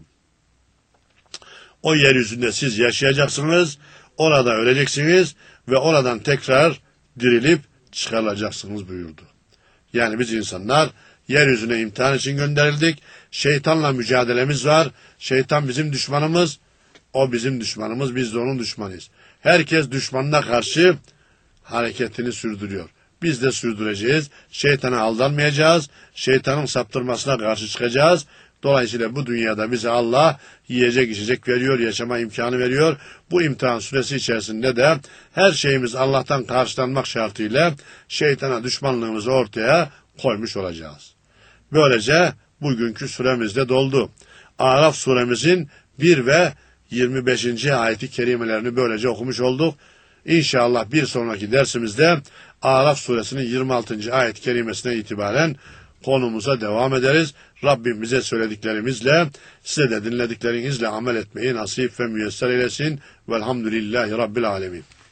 O yeryüzünde siz yaşayacaksınız, orada öleceksiniz ve oradan tekrar dirilip çıkarılacaksınız buyurdu. Yani biz insanlar yeryüzüne imtihan için gönderildik. Şeytanla mücadelemiz var. Şeytan bizim düşmanımız. O bizim düşmanımız. Biz de onun düşmanıyız. Herkes düşmanına karşı hareketini sürdürüyor. Biz de sürdüreceğiz. Şeytana aldanmayacağız. Şeytanın saptırmasına karşı çıkacağız. Dolayısıyla bu dünyada bize Allah yiyecek içecek veriyor, yaşama imkanı veriyor. Bu imtihan süresi içerisinde de her şeyimiz Allah'tan karşılanmak şartıyla şeytana düşmanlığımızı ortaya koymuş olacağız. Böylece bugünkü süremiz de doldu. Araf suremizin 1 ve 25. ayeti kerimelerini böylece okumuş olduk. İnşallah bir sonraki dersimizde Araf suresinin 26. ayet kerimesine itibaren konumuza devam ederiz. Rabbim bize söylediklerimizle, size de dinlediklerinizle amel etmeyi nasip ve müyesser eylesin. Velhamdülillahi Rabbil alemin.